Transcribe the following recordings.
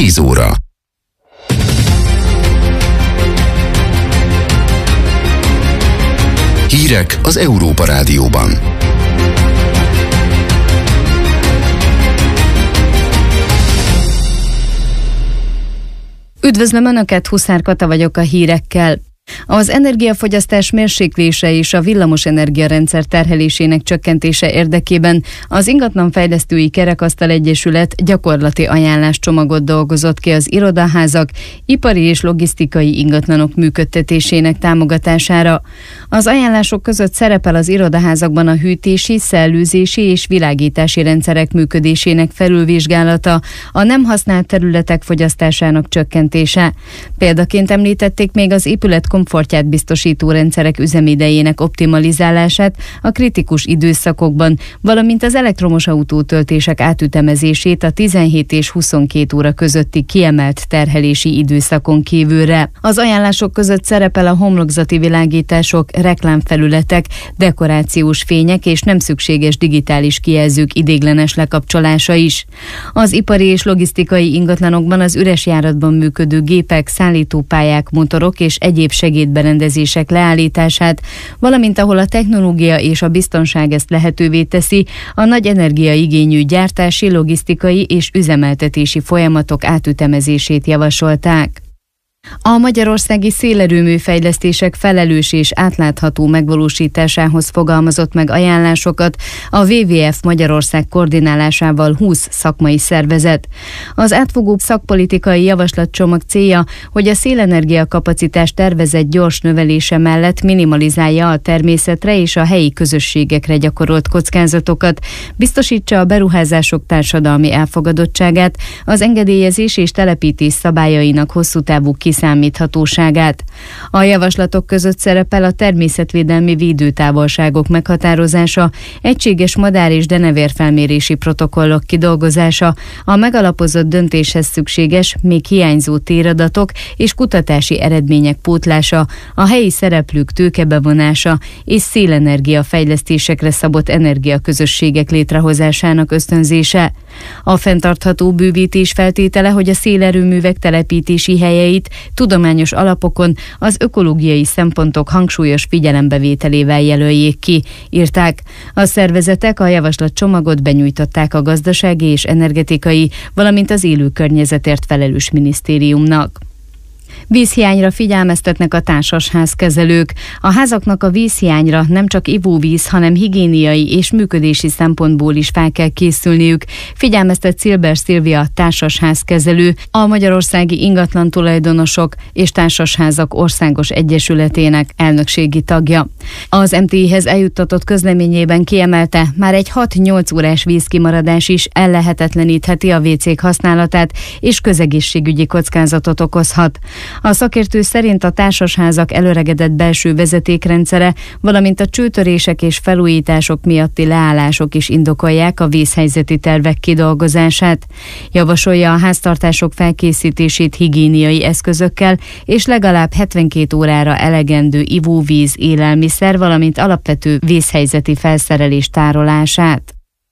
10 óra. Hírek az Európa Rádióban. Üdvözlöm Önöket, Huszár Kata vagyok a hírekkel. Az energiafogyasztás mérséklése és a villamosenergia rendszer terhelésének csökkentése érdekében az Ingatlanfejlesztői Kerekasztal Egyesület gyakorlati ajánláscsomagot dolgozott ki az irodaházak, ipari és logisztikai ingatlanok működtetésének támogatására. Az ajánlások között szerepel az irodaházakban a hűtési, szellőzési és világítási rendszerek működésének felülvizsgálata, a nem használt területek fogyasztásának csökkentése. Példaként említették még az épület komfortját biztosító rendszerek üzemidejének optimalizálását a kritikus időszakokban, valamint az elektromos autótöltések átütemezését a 17 és 22 óra közötti kiemelt terhelési időszakon kívülre. Az ajánlások között szerepel a homlokzati világítások, reklámfelületek, dekorációs fények és nem szükséges digitális kijelzők ideiglenes lekapcsolása is. Az ipari és logisztikai ingatlanokban az üres járatban működő gépek, szállítópályák, motorok és egyéb segédberendezések leállítását, valamint ahol a technológia és a biztonság ezt lehetővé teszi, a nagy energiaigényű gyártási, logisztikai és üzemeltetési folyamatok átütemezését javasolták. A magyarországi szélerőmű fejlesztések felelős és átlátható megvalósításához fogalmazott meg ajánlásokat a WWF Magyarország koordinálásával 20 szakmai szervezet. Az átfogó szakpolitikai javaslatcsomag célja, hogy a szélenergia kapacitás tervezett gyors növelése mellett minimalizálja a természetre és a helyi közösségekre gyakorolt kockázatokat, biztosítsa a beruházások társadalmi elfogadottságát, az engedélyezés és telepítés szabályainak hosszú távú kiszámíthatóságát. A javaslatok között szerepel a természetvédelmi védőtávolságok meghatározása, egységes madár- és denevérfelmérési protokollok kidolgozása, a megalapozott döntéshez szükséges, még hiányzó téradatok és kutatási eredmények pótlása, a helyi szereplők tőkebevonása és szélenergia fejlesztésekre szabott energiaközösségek létrehozásának ösztönzése. A fenntartható bővítés feltétele, hogy a szélerőművek telepítési helyeit tudományos alapokon az ökológiai szempontok hangsúlyos figyelembevételével jelöljék ki, írták. A szervezetek a javaslatcsomagot benyújtották a gazdasági és energetikai, valamint az élő környezetért felelős minisztériumnak. Vízhiányra figyelmeztetnek a társasházkezelők. A házaknak a vízhiányra nem csak ivóvíz, hanem higiéniai és működési szempontból is fel kell készülniük, figyelmeztet Szilber Szilvia társasházkezelő, a Magyarországi Ingatlan Tulajdonosok és Társasházak Országos Egyesületének elnökségi tagja. Az MTI-hez eljuttatott közleményében kiemelte, már egy 6-8 órás vízkimaradás is ellehetetlenítheti a WC-k használatát és közegészségügyi kockázatot okozhat. A szakértő szerint a társasházak előregedett belső vezetékrendszere, valamint a csőtörések és felújítások miatti leállások is indokolják a vízhelyzeti tervek kidolgozását. Javasolja a háztartások felkészítését higiéniai eszközökkel és legalább 72 órára elegendő ivóvíz, élelmiszer, valamint alapvető vízhelyzeti felszerelés tárolását.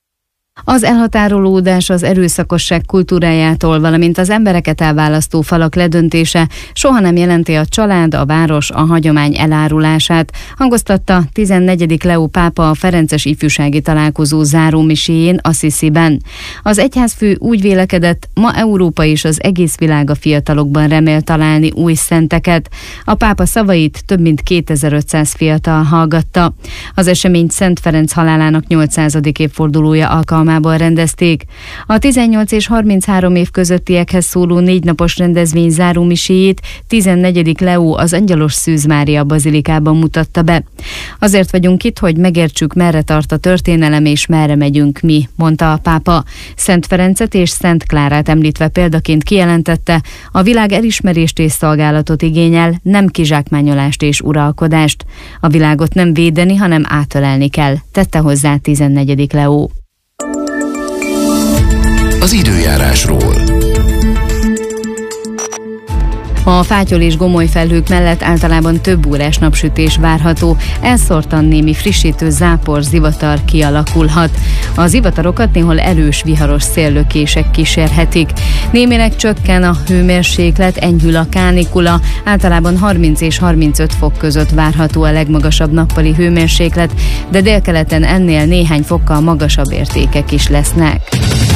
Az elhatárolódás az erőszakosság kultúrájától, valamint az embereket elválasztó falak ledöntése soha nem jelenti a család, a város, a hagyomány elárulását, hangoztatta 14. Leó pápa a Ferences ifjúsági találkozó zárómiséjén Assisiben. Az egyházfő úgy vélekedett, ma Európa és az egész világ a fiatalokban remél találni új szenteket. A pápa szavait több mint 2500 fiatal hallgatta. Az eseményt Szent Ferenc halálának 800. évfordulója alkalmával rendezték. A 18 és 33 év közöttiekhez szóló 4 napos rendezvény zárómiséjét 14. Leó az Angyalos Szűz Mária bazilikában mutatta be. Azért vagyunk itt, hogy megértsük, merre tart a történelem és merre megyünk mi, mondta a pápa. Szent Ferencet és Szent Klárát említve példaként kijelentette, a világ elismerést és szolgálatot igényel, nem kizsákmányolást és uralkodást. A világot nem védeni, hanem átölelni kell, tette hozzá 14. Leó. Az időjárásról. A fátyol és gomoly felhők mellett általában több órás napsütés várható, elszórtan némi frissítő zápor, zivatar kialakulhat. A zivatarokat néhol erős viharos széllökések kísérhetik. Némileg csökken a hőmérséklet, enyhül a kánikula, általában 30 és 35 fok között várható a legmagasabb nappali hőmérséklet, de délkeleten ennél néhány fokkal magasabb értékek is lesznek.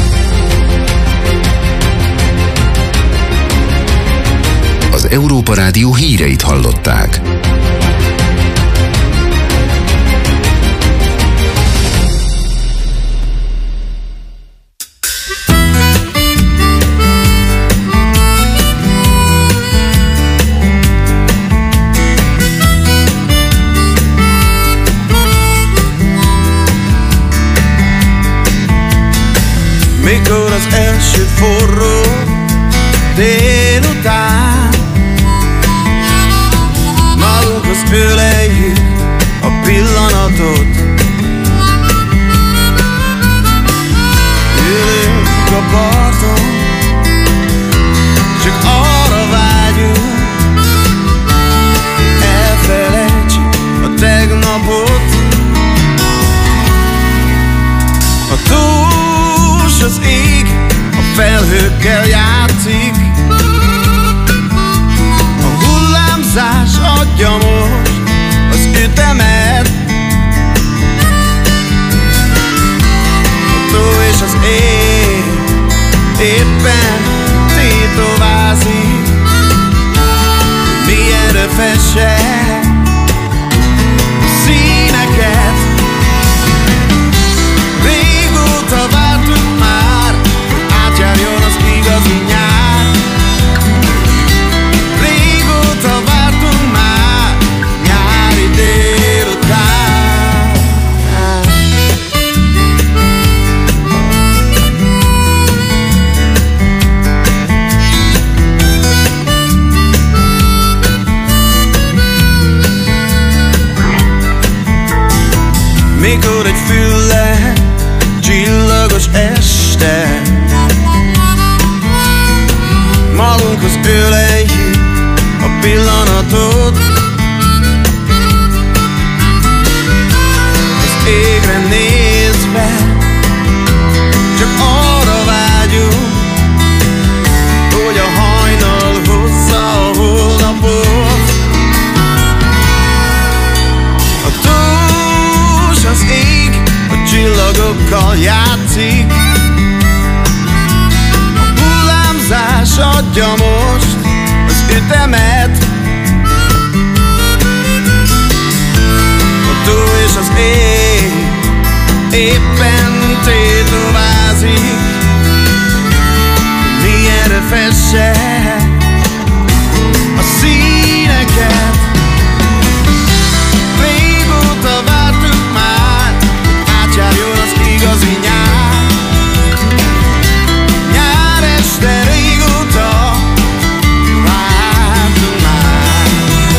Az Európa Rádió híreit hallották. Mikor az első forró délután magunkhoz öleljük a pillanatot, ülünk a parton, csak arra vágyunk, elfelejtsük a tegnapot. A túls az ég, a felhőkkel játszik, a hullámzás adja most az ütemet. A tó és az ég éppen tétovázik, milyenre fesse a színeket. Régóta vártuk már, hogy átjárjon az igazi nyár. Régóta vártunk már nyári délután. Mikor egy fülle csillagos este magunkhoz öleljük a pillanatot, az égre nézve csak arra vágyunk, hogy a hajnal hozza a holnapot. A túls az ég, a csillagokkal játszik, a hullámzás adja most az ütemet. A tó és az ég éppen tétovázik, milyenre fesse a színeket. Régóta vártuk már, hogy átjárjon az igazi nyár. Nyár este régóta vártunk már.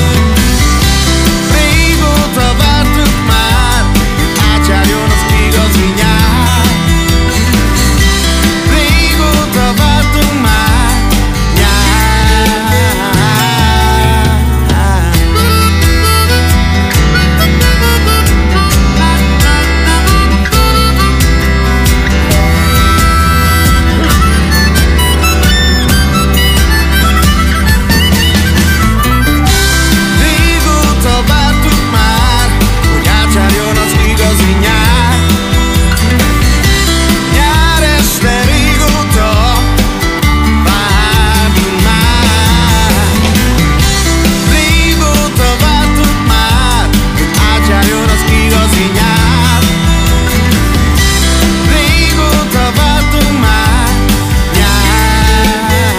Régóta vártuk már, hogy átjárjon az igazi nyár. Régóta vártunk már nyár. Régóta vártuk már, hogy átjárjon az igazi nyár. Nyár este régóta vártunk már. Régóta vártuk már, hogy átjárjon az igazi nyár. Régóta vártunk már nyár.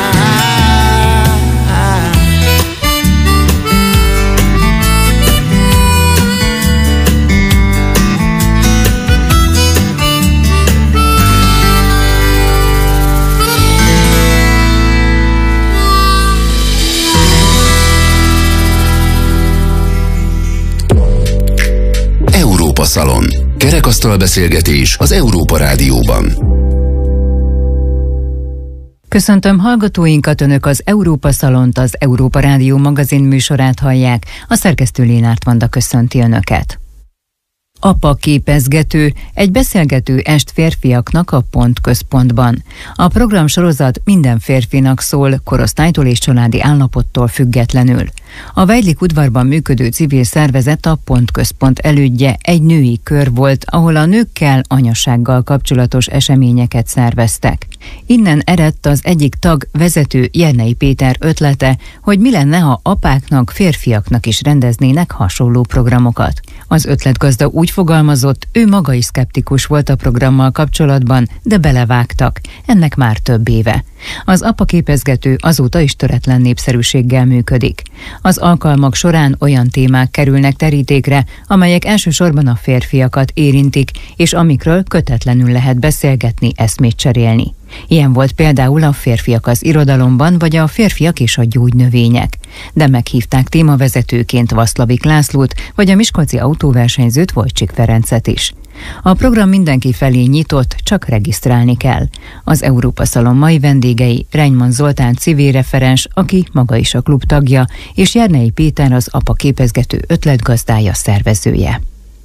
Európa Szalon. Kerekasztal beszélgetés az Európa Rádióban. Köszöntöm hallgatóinkat, Önök az Európa Szalont, az Európa Rádió magazin műsorát hallják, a szerkesztő Lénárt Vanda köszönti Önöket. Apa képezgető, egy beszélgető est férfiaknak a Pontközpontban. A programsorozat minden férfinak szól, korosztálytól és családi állapottól függetlenül. A Weidlich udvarban működő civil szervezet, a Pontközpont elődje egy női kör volt, ahol a nőkkel, anyasággal kapcsolatos eseményeket szerveztek. Innen eredt az egyik tag, vezető Jernei Péter ötlete, hogy mi lenne, ha apáknak, férfiaknak is rendeznének hasonló programokat. Az ötletgazda úgy fogalmazott, ő maga is szkeptikus volt a programmal kapcsolatban, de belevágtak. Ennek már több éve. Az apa képezgető azóta is töretlen népszerűséggel működik. Az alkalmak során olyan témák kerülnek terítékre, amelyek elsősorban a férfiakat érintik, és amikről kötetlenül lehet beszélgetni, eszmét cserélni. Ilyen volt például a férfiak az irodalomban, vagy a férfiak és a gyógynövények. De meghívták témavezetőként Vaszlavik Lászlót, vagy a miskolci autóversenyzőt, Wojcik Ferencet is. A program mindenki felé nyitott, csak regisztrálni kell. Az Európa Szalon mai vendégei Reimann Zoltán civil referens, aki maga is a klub tagja, és Jernei Péter az apa képezgető ötletgazdája, szervezője.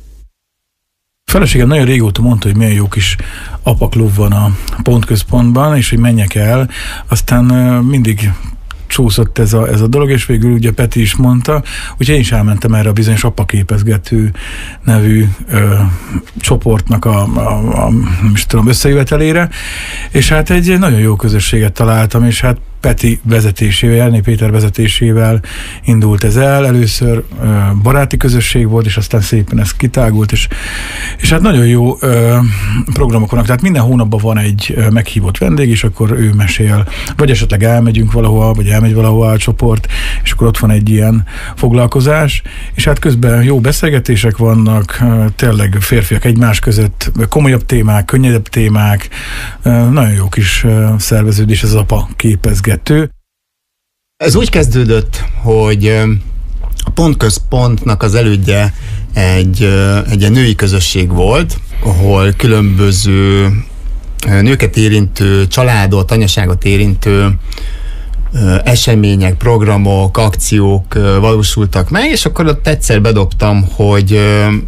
A feleségem nagyon régóta mondta, hogy milyen jó kis apaklub van a Pontközpontban, és hogy menjek el. Aztán mindig csúszott ez a dolog, és végül ugye Peti is mondta, úgyhogy én is elmentem erre a bizonyos apaképezgető nevű csoportnak a összejövetelére, és hát egy nagyon jó közösséget találtam, és hát Peti vezetésével, Jernei Péter vezetésével indult ez el. Először baráti közösség volt, és aztán szépen ez kitágult, és hát nagyon jó programok vannak. Tehát minden hónapban van egy meghívott vendég, és akkor ő mesél, vagy esetleg elmegyünk valahova, vagy elmegy valahova a csoport, és akkor ott van egy ilyen foglalkozás, és hát közben jó beszélgetések vannak, tényleg férfiak egymás között, komolyabb témák, könnyedebb témák, nagyon jó kis szerveződés ez az apa képezgető. Ez úgy kezdődött, hogy a Pontközpontnak az elődje egy női közösség volt, ahol különböző nőket érintő, családot, anyaságot érintő események, programok, akciók valósultak meg, és akkor ott egyszer bedobtam, hogy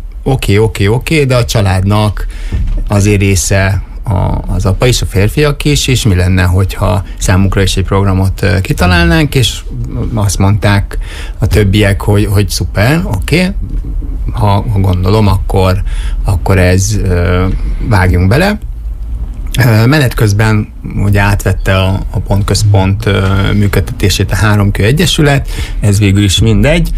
oké, de a családnak azért része az apa és a férfiak is, és mi lenne, hogyha számukra is egy programot kitalálnánk, és azt mondták a többiek, hogy szuper, oké, ha gondolom, akkor ez vágjunk bele. Menet közben ugye átvette a Pontközpont működtetését a 3Kő Egyesület, ez végül is mindegy,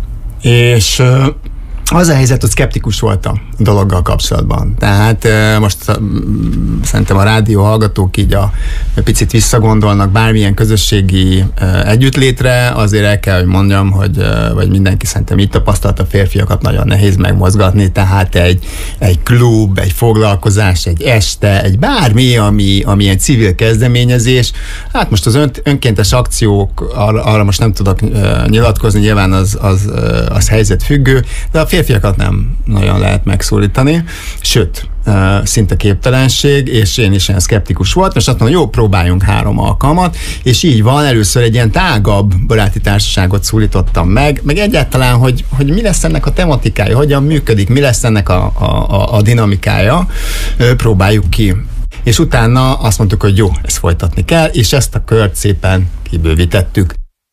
és az a helyzet, hogy szkeptikus voltam a dologgal kapcsolatban. Tehát most szerintem a rádió hallgatók így egy picit visszagondolnak bármilyen közösségi együttlétre, azért el kell, hogy mondjam, vagy mindenki szerintem így tapasztalt, a férfiakat nagyon nehéz megmozgatni, tehát egy klub, egy foglalkozás, egy este, egy bármi, ami egy civil kezdeményezés. Hát most az önkéntes akciók, arra most nem tudok nyilatkozni, nyilván az helyzetfüggő, de a férfiakat nem nagyon lehet megszólítani, sőt, szinte képtelenség, és én is ilyen szkeptikus voltam, és azt mondom, jó, próbáljunk 3 alkalmat, és így van, először egy ilyen tágabb baráti társaságot szólítottam meg egyáltalán, hogy mi lesz ennek a tematikája, hogyan működik, mi lesz ennek a dinamikája, próbáljuk ki. És utána azt mondtuk, hogy jó, ezt folytatni kell, és ezt a kört szépen kibővítettük.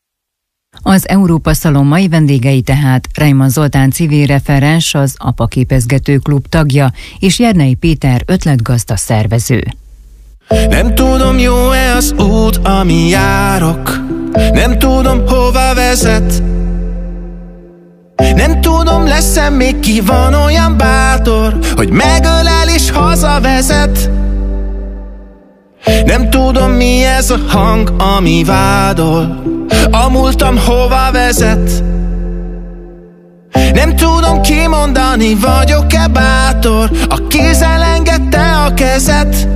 Az Európa Szalon mai vendégei tehát Reimann Zoltán civil referens, az apa képezgető klub tagja, és Jernei Péter ötletgazda, szervező. Nem tudom, jó-e az út, ami járok, nem tudom, hova vezet, nem tudom, lesz-e még ki van olyan bátor, hogy megölel és hazavezet. Nem tudom, mi ez a hang, ami vádol, a múltam hova vezet. Nem tudom kimondani, vagyok-e bátor, a kézzel engedte a kezet.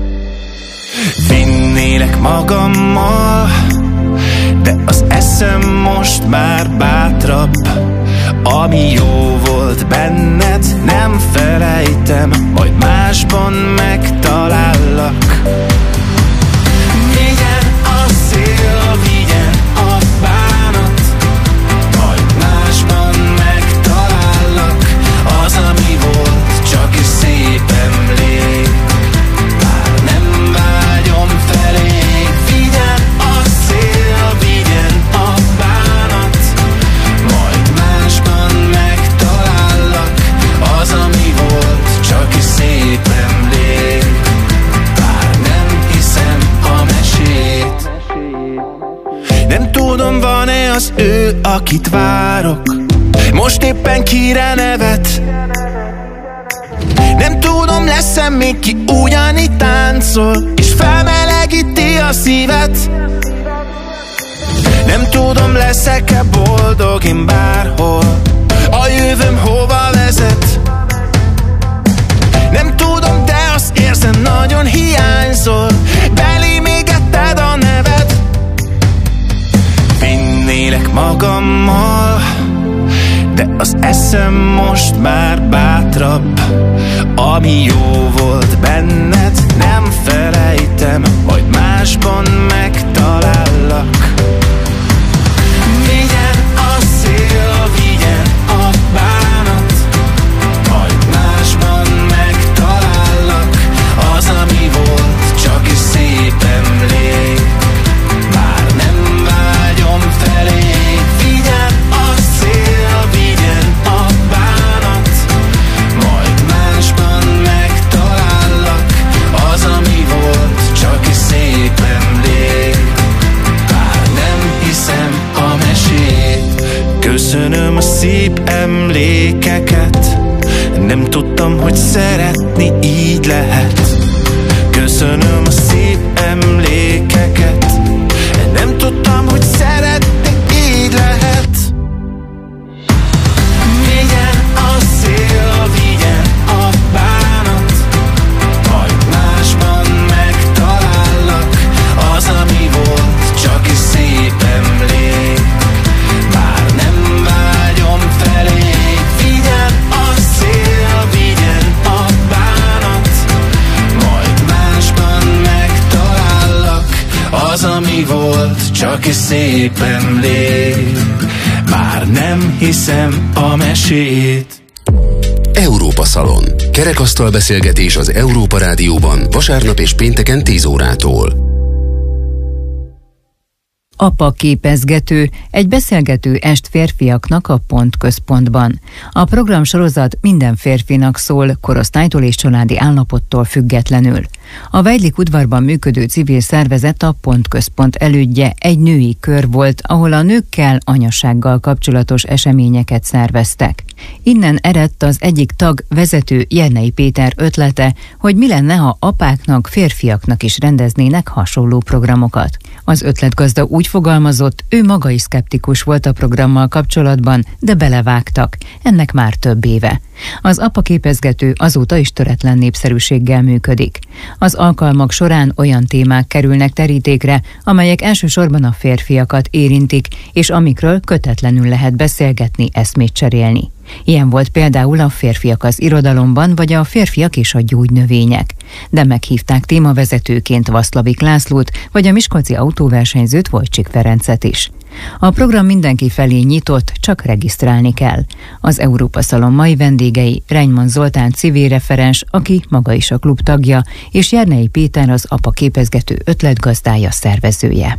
Vinnélek magammal, de az eszem most már bátrabb. Ami jó volt benned, nem felejtem, majd másban megtalállak. Még akit várok, most éppen kire nevet. Nem tudom, lesz-e még ki ugyanígy táncol, és felmelegíti a szívet. Nem tudom, leszek-e boldog én bárhol, a jövőm hova vezet. Nem tudom, de azt érzem, nagyon hiányzol, belém égetted a neved. Vinnélek magammal, de az eszem most már bátrabb. Ami jó volt benned, nem felejtem, majd másban megtalállak. Vigyen a szél, vigyen a bánat, majd másban megtalállak. Az, ami volt, csak is szép emlék, már nem vágyom felé. Vigyen a szél, vigyen a bánat, majd másban megtalállak. Az, ami volt, csak is szép emlék, már nem hiszem a mesét. Köszönöm a szép emlékeket, nem tudtam, hogy szeretni így lehet. Köszönöm a szép emlékeket, nem tudtam, hogy szeretni így lehet. Vigyen a szél, vigyen a bánat, majd másban megtalállak. Az, ami volt, csak is szép emlék, már nem vágyom felé. Vigyen a szél, vigyen a bánat, majd másban megtalállak. Az, ami volt, csak is szép emlék, már nem hiszem a mesét. Európa Szalon. Kerekasztal beszélgetés az Európa Rádióban vasárnap és pénteken 10 órától. Apa képezgető, egy beszélgető est férfiaknak a Pontközpontban. A programsorozat minden férfinak szól, korosztálytól és családi állapottól függetlenül. A Weidlich udvarban működő civil szervezet, a Pontközpont elődje egy női kör volt, ahol a nőkkel, anyasággal kapcsolatos eseményeket szerveztek. Innen eredt az egyik tag, vezető Jernei Péter ötlete, hogy mi lenne, ha apáknak, férfiaknak is rendeznének hasonló programokat. Az ötletgazda úgy fogalmazott, ő maga is szkeptikus volt a programmal kapcsolatban, de belevágtak. Ennek már több éve. Az apa képezgető azóta is töretlen népszerűséggel működik. Az alkalmak során olyan témák kerülnek terítékre, amelyek elsősorban a férfiakat érintik, és amikről kötetlenül lehet beszélgetni, eszmét cserélni. Ilyen volt például a Férfiak az irodalomban, vagy a Férfiak és a gyógynövények. De meghívták témavezetőként Vaszlavik Lászlót, vagy a miskolci autóversenyzőt, Wojcik Ferencet is. A program mindenki felé nyitott, csak regisztrálni kell. Az Európa Szalon mai vendégei Reinyman Zoltán civil referens, aki maga is a klub tagja, és Jernei Péter az apa képezgető ötletgazdája, szervezője.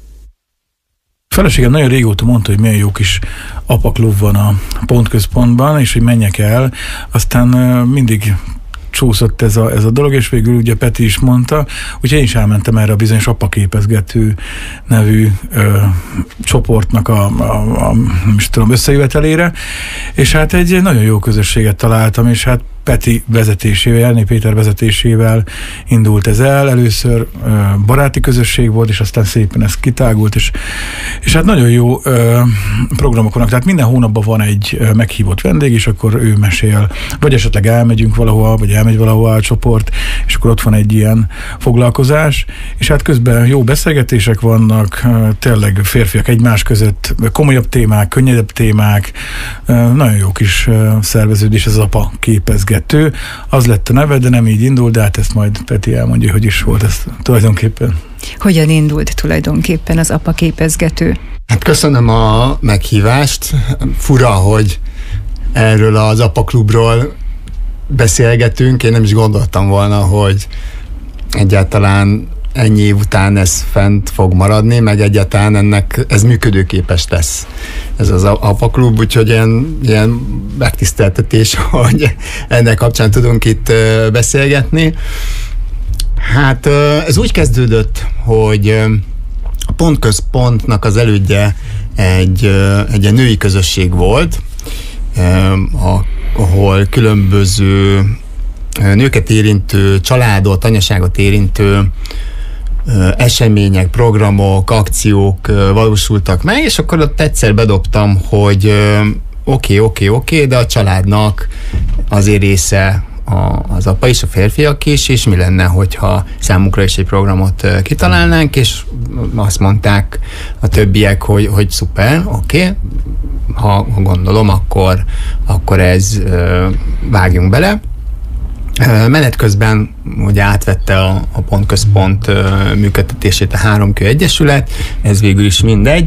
Feleségem nagyon régóta mondta, hogy milyen jó kis apaklub van a Pontközpontban, és hogy menjek el. Aztán mindig csúszott ez a dolog, és végül ugye Peti is mondta, úgyhogy én is elmentem erre a bizonyos apaképezgető nevű csoportnak a nem is tudom, összejövetelére, és hát egy nagyon jó közösséget találtam, és hát Peti vezetésével, Jernei Péter vezetésével indult ez el. Először baráti közösség volt, és aztán szépen ez kitágult, és hát nagyon jó programok vannak. Tehát minden hónapban van egy meghívott vendég, és akkor ő mesél, vagy esetleg elmegyünk valahova, vagy elmegy valahova a csoport, és akkor ott van egy ilyen foglalkozás, és hát közben jó beszélgetések vannak, tényleg férfiak egymás között, komolyabb témák, könnyedebb témák, nagyon jó kis szerveződés, ez az apa képezgető. Az lett a neve, de nem így indul, de hát ezt majd Peti elmondja, hogy is volt ez tulajdonképpen. Hogyan indult tulajdonképpen az apa képezgető? Hát köszönöm a meghívást. Fura, hogy erről az apaklubról beszélgetünk. Én nem is gondoltam volna, hogy egyáltalán ennyi év után ez fent fog maradni, meg egyáltalán ez működőképes lesz. Ez az apaklub, úgyhogy ilyen megtiszteltetés, hogy ennek kapcsán tudunk itt beszélgetni. Hát ez úgy kezdődött, hogy a Pontközpontnak az elődje egy ilyen női közösség volt, ahol különböző nőket érintő, családot, anyaságot érintő események, programok, akciók valósultak meg, és akkor ott egyszer bedobtam, hogy oké, de a családnak azért része az apa és a férfiak is, és mi lenne, hogyha számukra is egy programot kitalálnánk, és azt mondták a többiek, hogy szuper, oké, ha gondolom, akkor ez vágjunk bele. Menet közben ugye átvette a Pontközpont működtetését a 3Kő Egyesület, ez végül is mindegy,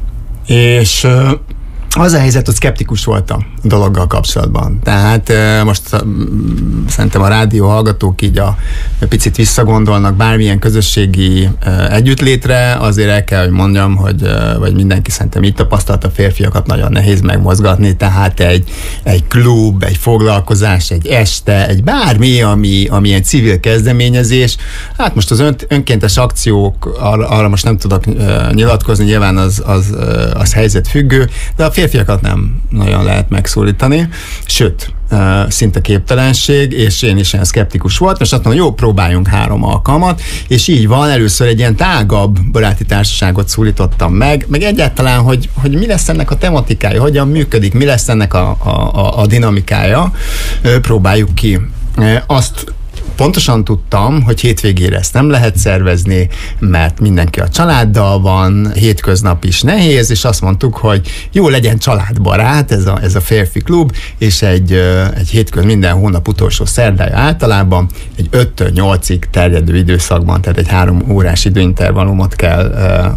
és az a helyzet, hogy szkeptikus voltam a dologgal kapcsolatban. Tehát most szerintem a rádió hallgatók így picit visszagondolnak bármilyen közösségi együttlétre, azért el kell, hogy mondjam, vagy mindenki szerintem így tapasztalta, a férfiakat nagyon nehéz megmozgatni, tehát egy klub, egy foglalkozás, egy este, egy bármi, ami egy civil kezdeményezés. Hát most az önkéntes akciók, arra most nem tudok nyilatkozni, nyilván az helyzetfüggő, de a férfiakat nem nagyon lehet megszólítani, sőt, szinte képtelenség, és én is ilyen szkeptikus voltam, és azt mondom, jó, próbáljunk 3 alkalmat, és így van, először egy ilyen tágabb baráti társaságot szólítottam meg egyáltalán, hogy mi lesz ennek a tematikája, hogyan működik, mi lesz ennek a dinamikája, próbáljuk ki. Azt pontosan tudtam, hogy hétvégére ezt nem lehet szervezni, mert mindenki a családdal van, hétköznap is nehéz, és azt mondtuk, hogy jó, legyen családbarát ez a férfi klub, és egy minden hónap utolsó szerdája általában egy 5-től 8-ig terjedő időszakban, tehát egy 3 órás időintervallumot kell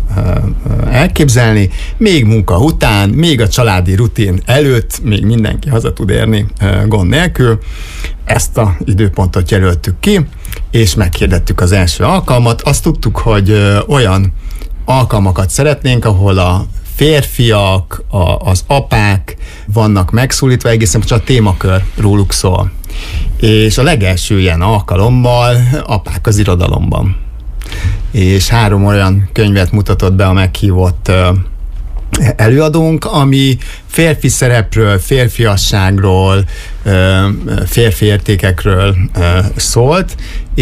elképzelni, még munka után, még a családi rutin előtt, még mindenki haza tud érni gond nélkül. Ezt az időpontot jelöltük ki, és meghirdettük az első alkalmat. Azt tudtuk, hogy olyan alkalmakat szeretnénk, ahol a férfiak, az apák vannak megszólítva, egészen csak a témakör róluk szól. És a legelső ilyen alkalommal apák az irodalomban. És 3 olyan könyvet mutatott be a meghívott előadónk, ami férfi szerepről, férfiasságról, férfi értékekről szólt,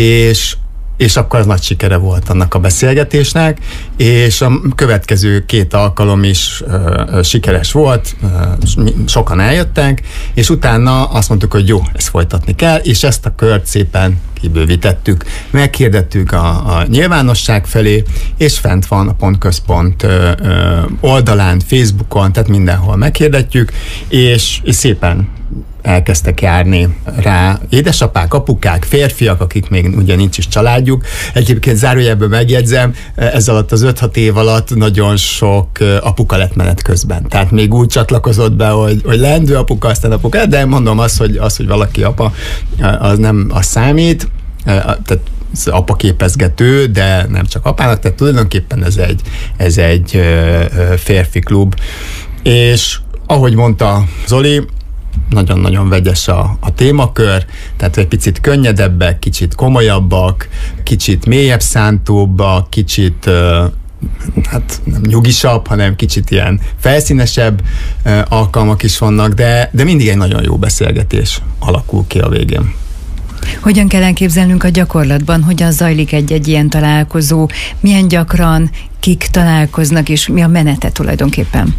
és akkor az nagy sikere volt annak a beszélgetésnek, és a következő 2 alkalom is sikeres volt, sokan eljöttek, és utána azt mondtuk, hogy jó, ezt folytatni kell, és ezt a kört szépen kibővítettük, meghirdettük a nyilvánosság felé, és fent van a Pontközpont oldalán, Facebookon, tehát mindenhol meghirdetjük, és szépen elkezdtek járni rá édesapák, apukák, férfiak, akik még ugye nincs is családjuk. Egyébként zárójelből megjegyzem, ez alatt az 5-6 év alatt nagyon sok apuka lett menet közben. Tehát még úgy csatlakozott be, hogy leendő apuka, aztán apuka, de mondom azt, hogy valaki apa, az nem az számít, tehát apa képezgető, de nem csak apának, tehát tulajdonképpen ez egy férfi klub. És ahogy mondta Zoli, nagyon-nagyon vegyes a témakör, tehát egy picit könnyedebbek, kicsit komolyabbak, kicsit mélyebb szántóbbak, kicsit hát nem nyugisabb, hanem kicsit ilyen felszínesebb alkalmak is vannak, de mindig egy nagyon jó beszélgetés alakul ki a végén. Hogyan kell elképzelnünk a gyakorlatban, hogyan zajlik egy ilyen találkozó, milyen gyakran, kik találkoznak, és mi a menete tulajdonképpen?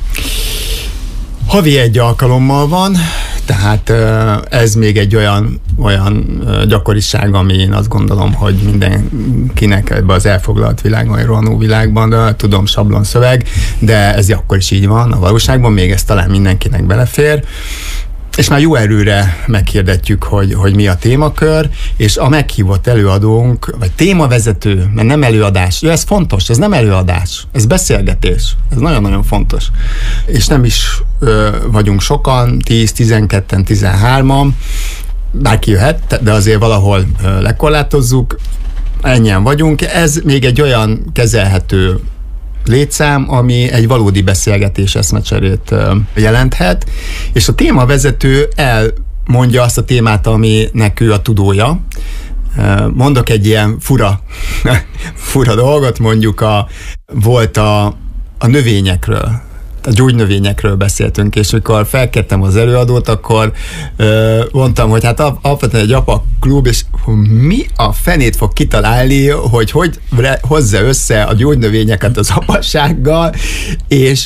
Havi 1 alkalommal van, tehát ez még egy olyan gyakoriság, ami én azt gondolom, hogy mindenkinek ebbe az elfoglalt világban, rohanó világban, tudom, sablonszöveg, de ez akkor is így van a valóságban, még ez talán mindenkinek belefér. És már jó erőre meghirdetjük, hogy mi a témakör, és a meghívott előadónk, vagy témavezető, mert nem előadás, ez fontos, ez nem előadás, ez beszélgetés, ez nagyon-nagyon fontos. És nem is vagyunk sokan, 10, 12, 13-an, bárki jöhet, de azért valahol lekorlátozzuk, ennyien vagyunk, ez még egy olyan kezelhető létszám, ami egy valódi beszélgetés, eszmecserét jelenthet, és a témavezető elmondja azt a témát, aminek ő a tudója. Mondok egy ilyen fura dolgot, mondjuk volt a növényekről a gyógynövényekről beszéltünk, és amikor felkértem az előadót, akkor mondtam, hogy hát alapvetően egy apa klub, és mi a fenét fog kitalálni, hogy hozza össze a gyógynövényeket az apassággal, és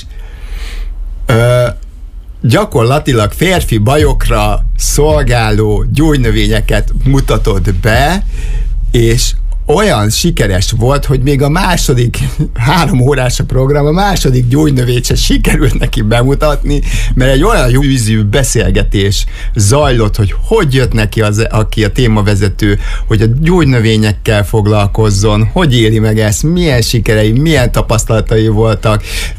gyakorlatilag férfi bajokra szolgáló gyógynövényeket mutatod be, és olyan sikeres volt, hogy még a második 3 órás a program, a második gyógynövényt se sikerült neki bemutatni, mert egy olyan jó ízű beszélgetés zajlott, hogy jött neki aki a témavezető, hogy a gyógynövényekkel foglalkozzon, hogy éli meg ezt, milyen sikerei, milyen tapasztalatai voltak,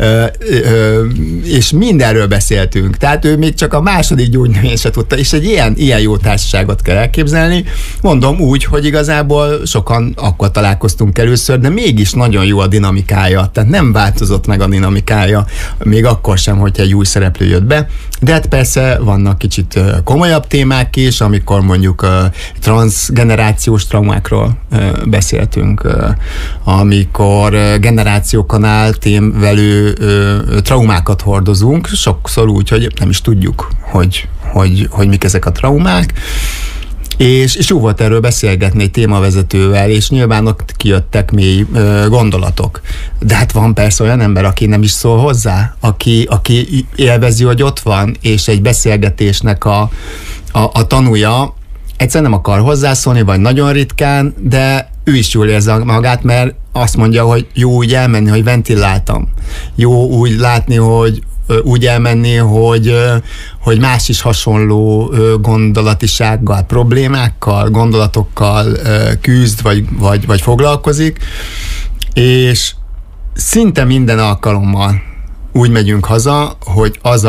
és mindenről beszéltünk. Tehát ő még csak a második gyógynövényt se tudta, és egy ilyen jó társaságot kell elképzelni. Mondom úgy, hogy igazából sokan akkor találkoztunk először, de mégis nagyon jó a dinamikája, tehát nem változott meg a dinamikája, még akkor sem, hogyha egy új szereplő jött be, de hát persze vannak kicsit komolyabb témák is, amikor mondjuk transgenerációs traumákról beszéltünk, amikor generációkon átévelő traumákat hordozunk, sokszor úgy, hogy nem is tudjuk, hogy mik ezek a traumák, és jó volt erről beszélgetni egy témavezetővel, és nyilván ott kijöttek mély gondolatok. De hát van persze olyan ember, aki nem is szól hozzá, aki élvezi, hogy ott van, és egy beszélgetésnek a tanúja egyszerűen nem akar hozzászólni, vagy nagyon ritkán, de ő is jól érzi magát, mert azt mondja, hogy jó úgy elmenni, hogy ventiláltam. Jó úgy látni, hogy úgy elmenni, hogy más is hasonló gondolatisággal, problémákkal, gondolatokkal küzd, vagy foglalkozik, és szinte minden alkalommal úgy megyünk haza, hogy az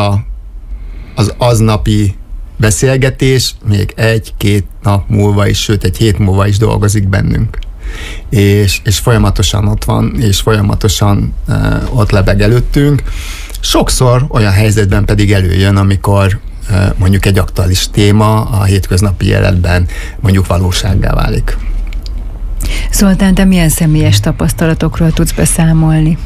aznapi beszélgetés még 1-2 nap múlva is, sőt egy hét múlva is dolgozik bennünk. És folyamatosan ott van, és folyamatosan ott lebeg előttünk. Sokszor olyan helyzetben pedig előjön, amikor mondjuk egy aktuális téma a hétköznapi életben mondjuk valósággá válik. Zoltán, te milyen személyes tapasztalatokról tudsz beszámolni?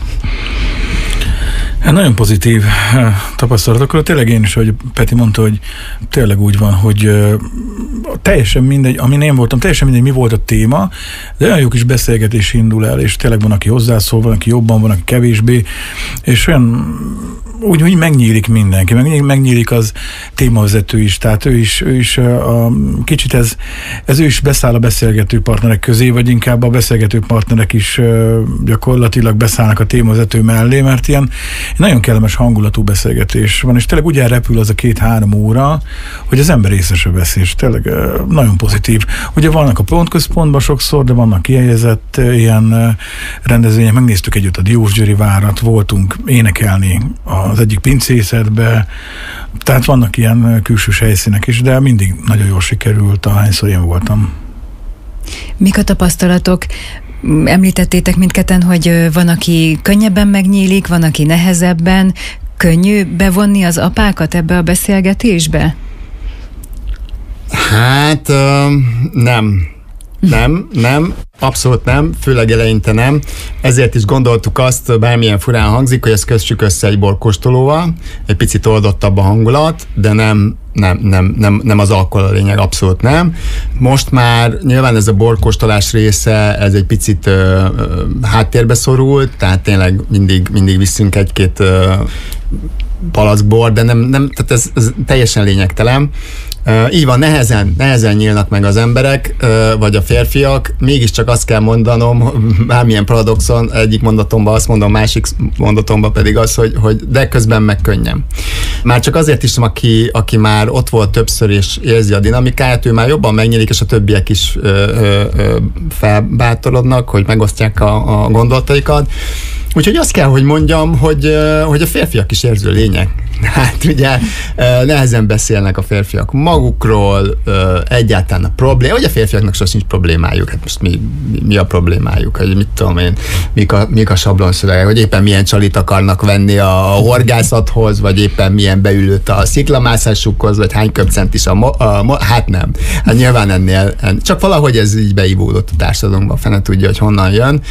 Hát nagyon pozitív tapasztalatokról. Tényleg én is, hogy Peti mondta, hogy tényleg úgy van, hogy teljesen mindegy, amin én voltam, teljesen mindegy, mi volt a téma, de olyan jó kis beszélgetés indul el, és tényleg van, aki hozzászól, van, aki jobban, van, aki kevésbé, és olyan úgy megnyílik mindenki, megnyílik az témavezető is, tehát ő is kicsit ez ő is beszáll a beszélgető partnerek közé, vagy inkább a beszélgető partnerek is gyakorlatilag beszállnak a témavezető mellé, mert ilyen nagyon kellemes hangulatú beszélgetés van, és tényleg úgy elrepül az a 2-3 óra, hogy az ember észre se veszi, és tényleg nagyon pozitív. Ugye vannak a Pontközpontban sokszor, de vannak kihelyezett ilyen rendezvények, megnéztük együtt a Diósgyőri várat, voltunk énekelni az egyik pincészetbe, tehát vannak ilyen külsős helyszínek is, de mindig nagyon jól sikerült, ahányszor én voltam. Mik a tapasztalatok? Említettétek mindketten, hogy van, aki könnyebben megnyílik, van, aki nehezebben. Könnyű bevonni az apákat ebbe a beszélgetésbe? Hát nem, abszolút nem, főleg eleinte nem. Ezért is gondoltuk azt, bármilyen furán hangzik, hogy ezt kössük össze egy borkóstolóval, egy picit oldottabb a hangulat, de nem az alkohol a lényeg, abszolút nem. Most már nyilván ez a borkóstolás része, ez egy picit háttérbe szorult, tehát tényleg mindig viszünk 1-2 palack bor, de nem, tehát ez teljesen lényegtelen. Így van, nehezen nyílnak meg az emberek, vagy a férfiak, mégiscsak azt kell mondanom, bármilyen paradoxon, egyik mondatomban azt mondom, másik mondatomban pedig az, hogy de közben meg könnyen. Már csak azért is, aki már ott volt többször és érzi a dinamikáját, ő már jobban megnyílik, és a többiek is felbátorodnak, hogy megosztják a gondolataikat. Úgyhogy azt kell, hogy mondjam, hogy a férfiak is érző lények. Hát ugye nehezen beszélnek a férfiak magukról, egyáltalán a probléma, hogy a férfiaknak sosincs problémájuk, hát most mi a problémájuk, hogy mit tudom én, mik a sablonszövegek, hogy éppen milyen csalit akarnak venni a horgászathoz, vagy éppen milyen beülőt a sziklamászásukhoz, vagy hány köpcent is hát nem. Hát nyilván ennél, csak valahogy ez így beivódott a társadalomban, fene tudja, hogy honnan jön.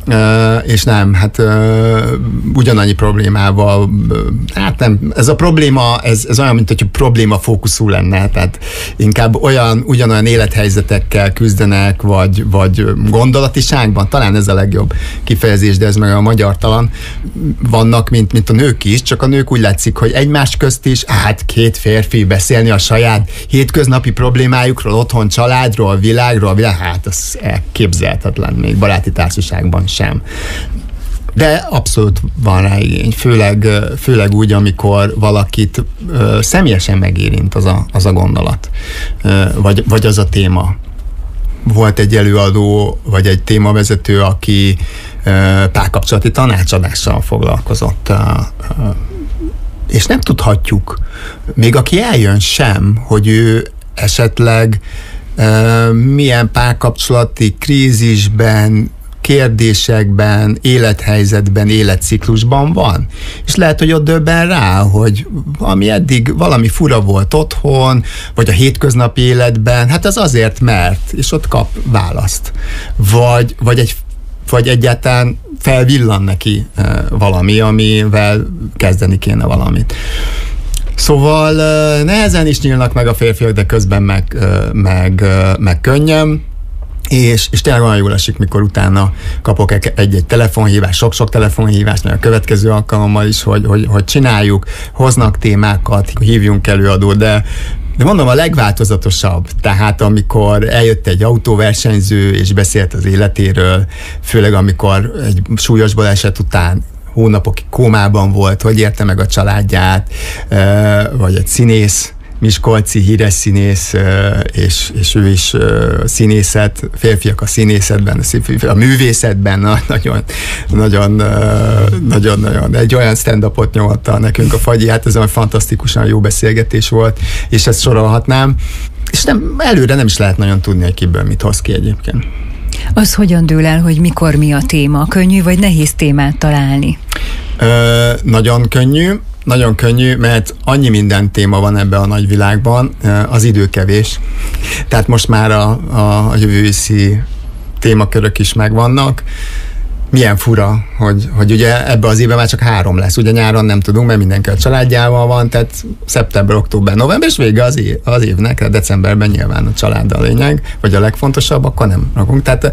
és nem, hát ugyanannyi problémával, hát nem, ez a probléma, ez olyan, mint hogy probléma fókuszú lenne, tehát inkább ugyanolyan élethelyzetekkel küzdenek, vagy gondolatiságban, talán ez a legjobb kifejezés, de ez meg a magyartalan, vannak, mint a nők is, csak a nők úgy látszik, hogy egymás közt is, hát két férfi beszélni a saját hétköznapi problémájukról, otthon, családról, világról, hát az elképzelhetetlen, még baráti társaságban sem. De abszolút van rá igény, főleg úgy, amikor valakit személyesen megérint az a gondolat, vagy az a téma. Volt egy előadó, vagy egy témavezető, aki párkapcsolati tanácsadással foglalkozott, és nem tudhatjuk, még aki eljön sem, hogy ő esetleg milyen párkapcsolati krízisben, kérdésekben, élethelyzetben, életciklusban van. És lehet, hogy ott döbben rá, hogy ami eddig valami fura volt otthon, vagy a hétköznapi életben, hát az azért mert, és ott kap választ. Vagy egyáltalán felvillan neki valami, amivel kezdeni kéne valamit. Szóval nehezen is nyílnak meg a férfiak, de közben meg könnyen, és tényleg olyan jól esik, mikor utána kapok egy telefonhívást, sok-sok telefonhívást, mert a következő alkalommal is, hogy csináljuk, hoznak témákat, hívjunk előadót, de mondom, a legváltozatosabb, tehát amikor eljött egy autóversenyző, és beszélt az életéről, főleg amikor egy súlyos baleset után hónapokig kómában volt, hogy érte meg a családját, vagy egy színész, miskolci híres színész, és ő is színészet, férfiak a színészetben, a művészetben nagyon egy olyan stand-upot nyomatta nekünk a Fagyi, hát ez olyan fantasztikusan jó beszélgetés volt, és ezt sorolhatnám, és előre nem is lehet nagyon tudni, hogy kiből mit hoz ki egyébként. Az hogyan dől el, hogy mikor mi a téma? Könnyű vagy nehéz témát találni? Nagyon könnyű, mert annyi minden téma van ebben a nagy világban, az idő kevés. Tehát most már a jövő őszi témakörök is megvannak. Milyen fura, hogy ugye ebbe az évben már csak 3 lesz. Ugye nyáron nem tudunk, mert mindenki a családjával van, tehát szeptember, október, november, és vége az évnek, decemberben nyilván a család a lényeg, vagy a legfontosabb, akkor nem rakunk. Tehát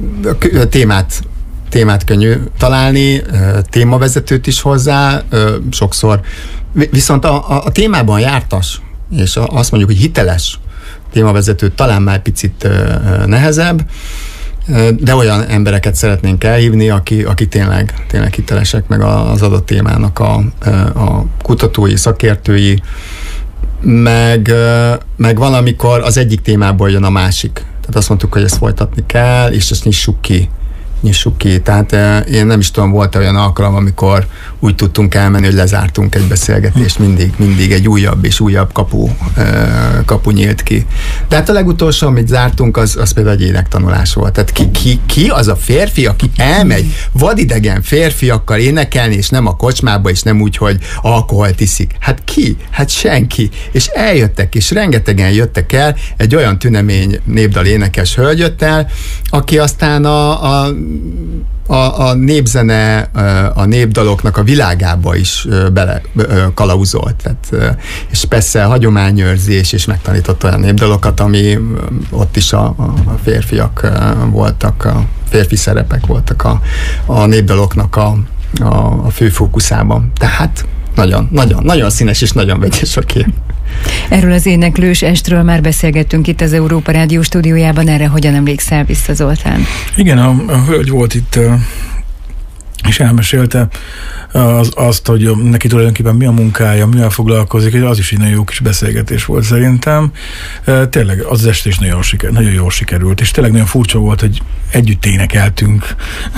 témát könnyű találni, témavezetőt is hozzá, sokszor. Viszont a témában jártas, és azt mondjuk, hogy hiteles témavezetőt talán már picit nehezebb, de olyan embereket szeretnénk elhívni, akik tényleg hitelesek, meg az adott témának a kutatói, szakértői, meg valamikor az egyik témából jön a másik. Tehát azt mondtuk, hogy ezt folytatni kell, és ezt nyissuk ki. Tehát én nem is tudom, volt olyan alkalom, amikor úgy tudtunk elmenni, hogy lezártunk egy beszélgetést, mindig egy újabb és újabb kapu nyílt ki. De hát a legutolsó, amit zártunk, az például egy énektanulás volt. Tehát ki az a férfi, aki elmegy vadidegen férfiakkal énekelni, és nem a kocsmába, és nem úgy, hogy alkoholt iszik. Hát ki? Hát senki. És eljöttek, és rengetegen jöttek el, egy olyan tünemény népdal énekes hölgy jött el, aki aztán a népzene, a népdaloknak a világába is bele kalauzolt. Tehát, és persze hagyományőrzés, és megtanított olyan népdalokat, ami ott is a férfiak voltak, a férfi szerepek voltak a népdaloknak a fő fókuszában. Tehát nagyon színes és nagyon vegyes a kép. Erről az éneklős estről már beszélgettünk itt az Európa Rádió stúdiójában, erre hogyan emlékszel vissza, Zoltán? Igen, a hölgy volt itt, és elmesélte azt, hogy neki tulajdonképpen mi a munkája, mivel foglalkozik, az is egy nagyon jó kis beszélgetés volt szerintem. Tényleg az este is nagyon jól sikerült, és tényleg nagyon furcsa volt, hogy együtt énekeltünk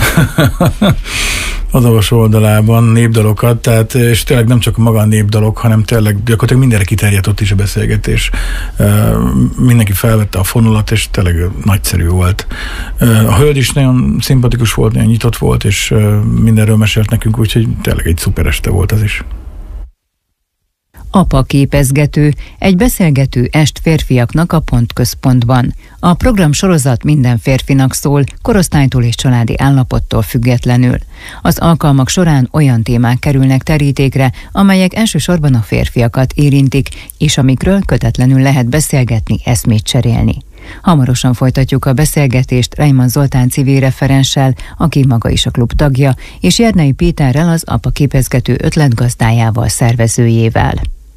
az alsó oldalában népdalokat, tehát, és tényleg nem csak maga a népdalok, hanem tényleg gyakorlatilag mindenre kiterjedt ott is a beszélgetés. Mindenki felvette a fonalat, és tényleg nagyszerű volt. A hölgy is nagyon szimpatikus volt, nagyon nyitott volt, és mindenről mesélt nekünk, úgyhogy tényleg egy szuper este volt az is. Apa képezgető, egy beszélgető est férfiaknak a Pontközpontban. A program sorozat minden férfinak szól, korosztálytól és családi állapottól függetlenül. Az alkalmak során olyan témák kerülnek terítékre, amelyek elsősorban a férfiakat érintik, és amikről kötetlenül lehet beszélgetni, eszmét cserélni. Hamarosan folytatjuk a beszélgetést Reimann Zoltán civil referenssel, aki maga is a klub tagja, és Jernei Péterrel, az apa képezgető ötletgazdájával, szervezőjével.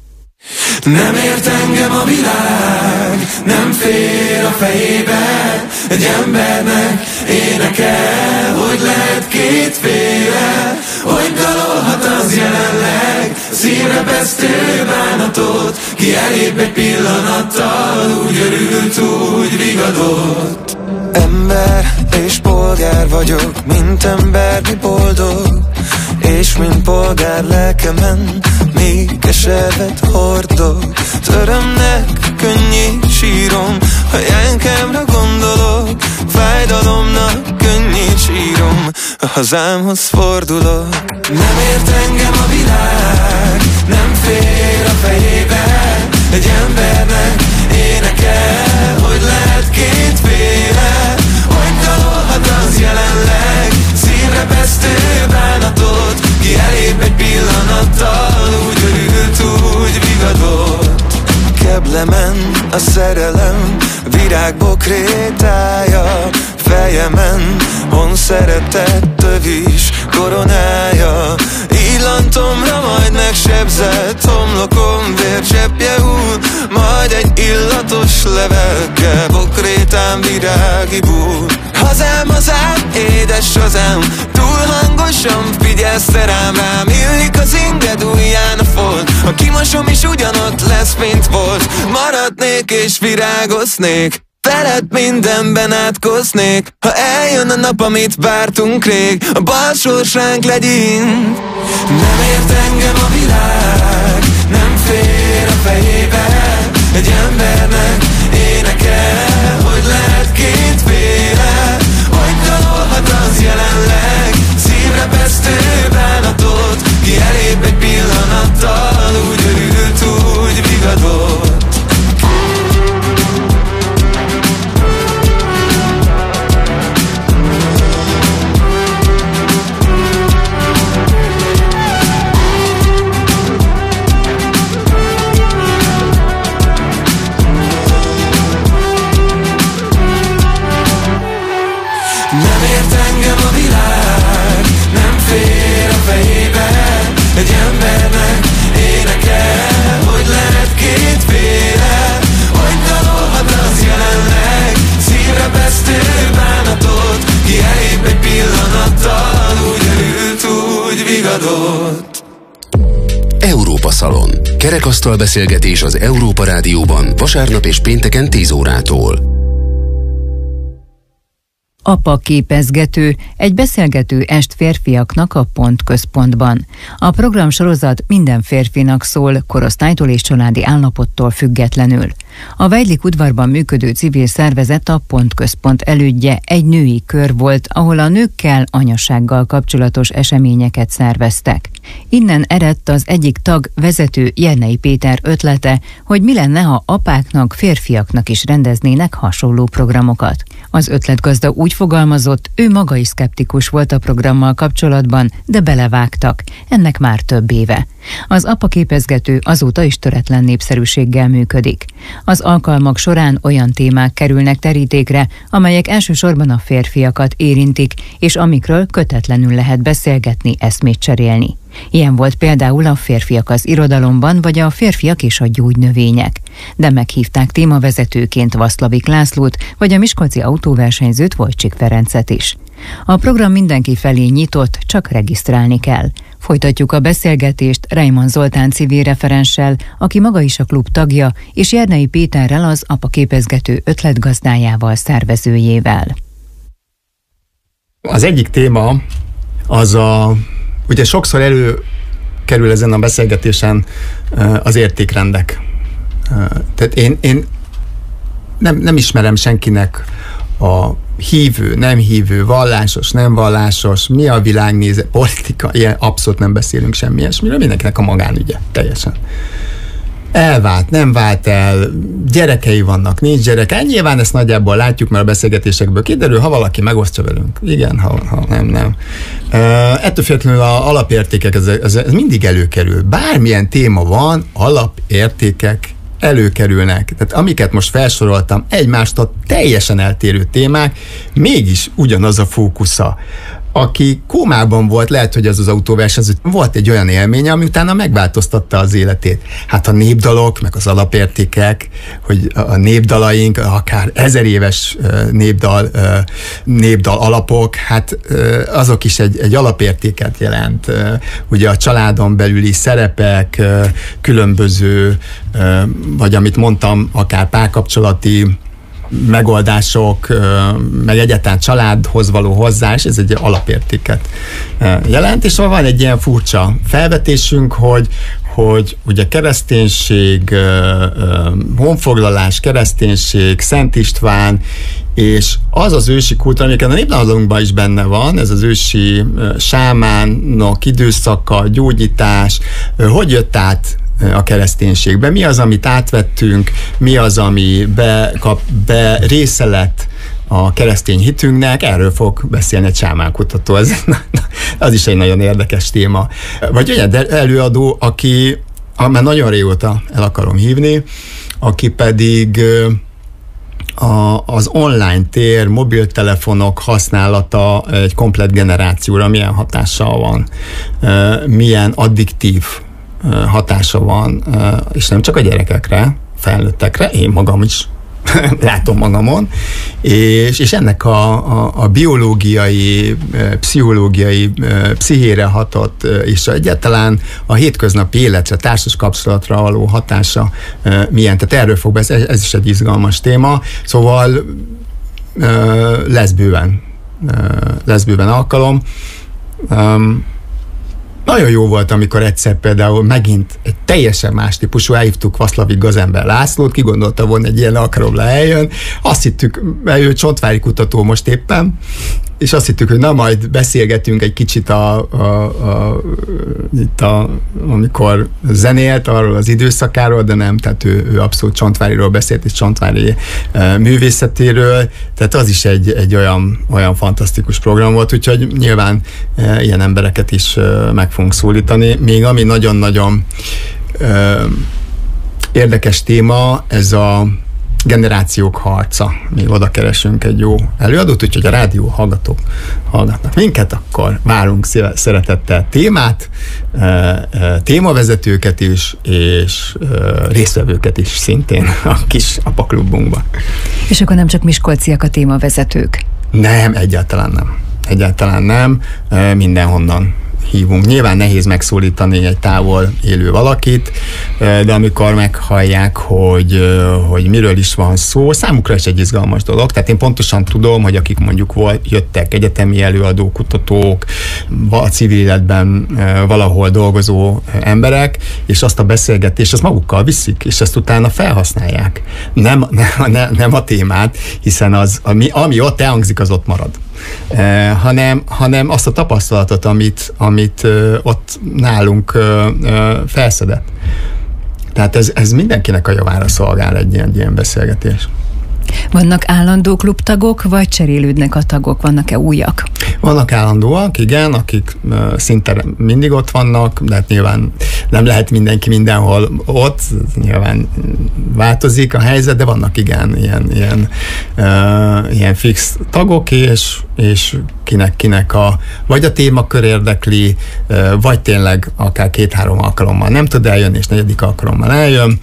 Nem ért engem a világ, nem fér a fejébe, egy embernek énekel, hogy lehet kétféle, hogy dalolhat az jelenleg, szívrebesztő bánatot, ki elép egy pillanattal, úgy örült, úgy vigadott. Ember és polgár vagyok, mint ember, mi boldog, és mint polgár lelkemen még keservet hordok. Törömnek könnyű sírom, ha ilyenkemre gondolok, fájdalomnak könnyű sírom, a hazámhoz fordulok. Nem ért engem a világ, nem fér a fejébe, egy embernek énekel, hogy lehet kétféle, hogy dalolhat az jelenleg, szívrebesztő bánatot, ki elép egy pillanattal, úgy örült, úgy vigadott. Keblemen a szerelem, virágbokrétája, fejemen von szeretett tövis koronája, illantomra majd megsebzett homlokom vércseppje hull, majd egy illatos levelke bokrétán virági búl. Hazám, hazám, édes hazám, túl hangosan figyelsz te rám, illik az inged ujján a folt, ha kimosom is ugyanott lesz, mint volt, maradnék és virágoznék, veled mindenben átkoznék, ha eljön a nap, amit vártunk rég, a bal sorsánk legyint. Nem ért engem a világ, nem fér a fejébe, egy embernek énekel, hogy lehet kétféle, hogy dalolhat az jelenleg, szívrebesztő bánatot, ki elép egy pillanattal, úgy örült, úgy vigadott. Nem ért engem a világ, nem fér a fejébe, egy embernek énekel, hogy lehet kétféle, hogy dalolhat az jelenleg, szívrebesztő bánatot, ki elép egy pillanattal, úgy örült, úgy vigadott. Európa Szalon. Kerekasztal beszélgetés az Európa Rádióban vasárnap és pénteken 10 órától. Apa képezgető, egy beszélgető est férfiaknak a Pontközpontban. A program sorozat minden férfinak szól, korosztálytól és családi állapottól függetlenül. A Weidlich udvarban működő civil szervezet, a Pontközpont elődje egy női kör volt, ahol a nőkkel, anyasággal kapcsolatos eseményeket szerveztek. Innen eredt az egyik tag, vezető Jernei Péter ötlete, hogy mi lenne, ha apáknak, férfiaknak is rendeznének hasonló programokat. Az ötletgazda úgy fogalmazott, ő maga is szkeptikus volt a programmal kapcsolatban, de belevágtak. Ennek már több éve. Az apa képezgető azóta is töretlen népszerűséggel működik. Az alkalmak során olyan témák kerülnek terítékre, amelyek elsősorban a férfiakat érintik, és amikről kötetlenül lehet beszélgetni, eszmét cserélni. Ilyen volt például a férfiak az irodalomban, vagy a férfiak és a gyógynövények. De meghívták témavezetőként Vaszlavik Lászlót, vagy a miskolci autóversenyzőt, Wojcik Ferencet is. A program mindenki felé nyitott, csak regisztrálni kell. Folytatjuk a beszélgetést Reimann Zoltán civil referenssel, aki maga is a klub tagja, és Jernei Péterrel, az apa képezgető ötletgazdájával, szervezőjével. Az egyik téma az ugye sokszor előkerül ezen a beszélgetésen az értékrendek. Tehát én nem ismerem senkinek a hívő, nem hívő, vallásos, nem vallásos, mi a világnézet, politika, ilyen abszolút nem beszélünk semmi ilyesmiről, mindenkinek a magánügye, teljesen. elvált, nem vált el, gyerekei vannak, nincs gyereke. Nyilván ezt nagyjából látjuk, mert a beszélgetésekből kiderül, ha valaki megosztja velünk. Igen, ha nem. Ettől függetlenül az alapértékek, ez mindig előkerül. Bármilyen téma van, alapértékek előkerülnek. Tehát amiket most felsoroltam, egymástól teljesen eltérő témák, mégis ugyanaz a fókusza. Aki kómában volt, lehet, hogy ez az autóversenyző volt egy olyan élménye, ami utána megváltoztatta az életét. Hát a népdalok, meg az alapértékek, hogy a népdalaink, akár 1000 éves népdal alapok, hát azok is egy alapértéket jelent. Ugye a családon belüli szerepek, különböző, vagy amit mondtam, akár párkapcsolati megoldások, meg egyáltalán családhoz való hozzáállás, ez egy alapértéket jelent, és van egy ilyen furcsa felvetésünk, hogy ugye kereszténység, honfoglalás, kereszténység, Szent István, és az az ősi kultúra, amiket a népdalonkban is benne van, ez az ősi sámánok időszaka, gyógyítás, hogy jött át a kereszténységbe, mi az, amit átvettünk, mi az, ami be része lett a keresztény hitünknek, erről fog beszélni egy sámánkutató. Az is egy nagyon érdekes téma. Vagy olyan előadó, aki már nagyon régóta el akarom hívni, aki pedig az online tér, mobiltelefonok használata egy komplett generációra milyen hatással van, milyen addiktív hatása van, és nem csak a gyerekekre, felnőttekre, én magam is látom magamon, és ennek a biológiai, pszichológiai, pszichére hatott, és egyáltalán a hétköznapi életre, társas kapcsolatra való hatása milyen. Tehát erről fog beszélni, ez is egy izgalmas téma, szóval lesz bőven alkalom. Nagyon jó volt, amikor egyszer például megint egy teljesen más típusú, elhívtuk Vaszlavik Gazember Lászlót, ki gondolta volna egy ilyen alkalomra eljön. Azt hittük, ő csontvári kutató most éppen, és azt hittük, hogy na majd beszélgetünk egy kicsit amikor zenélt, arról az időszakáról, de nem, tehát ő abszolút Csontváriról beszélt, és Csontvári művészetéről, tehát az is egy olyan fantasztikus program volt, úgyhogy nyilván ilyen embereket is meg fogunk szólítani. Még ami nagyon-nagyon érdekes téma, ez a generációk harca. Mi oda keresünk egy jó előadót, úgyhogy a rádió hallgatók hallgatnak minket, akkor várunk szeretettel témát, témavezetőket is, és résztvevőket is szintén a kis apaklubunkban. És akkor nem csak miskolciak a témavezetők? Nem, egyáltalán nem. Mindenhonnan hívunk. Nyilván nehéz megszólítani egy távol élő valakit, de amikor meghallják, hogy miről is van szó, számukra is egy izgalmas dolog. Tehát én pontosan tudom, hogy akik mondjuk jöttek egyetemi előadók, kutatók, a civil életben valahol dolgozó emberek, és azt a beszélgetést azt magukkal viszik, és ezt utána felhasználják. Nem a témát, hiszen ami ott elhangzik, az ott marad. Hanem azt a tapasztalatot, amit ott nálunk felszedett. Tehát ez mindenkinek a javára szolgál egy ilyen beszélgetés. Vannak állandó klubtagok, vagy cserélődnek a tagok? Vannak-e újak? Vannak állandóak, igen, akik szinte mindig ott vannak, de hát nyilván nem lehet mindenki mindenhol ott, nyilván változik a helyzet, de vannak igen, ilyen fix tagok, és kinek vagy a témakör érdekli, vagy tényleg akár 2-3 alkalommal nem tud eljönni, és 4. alkalommal eljön.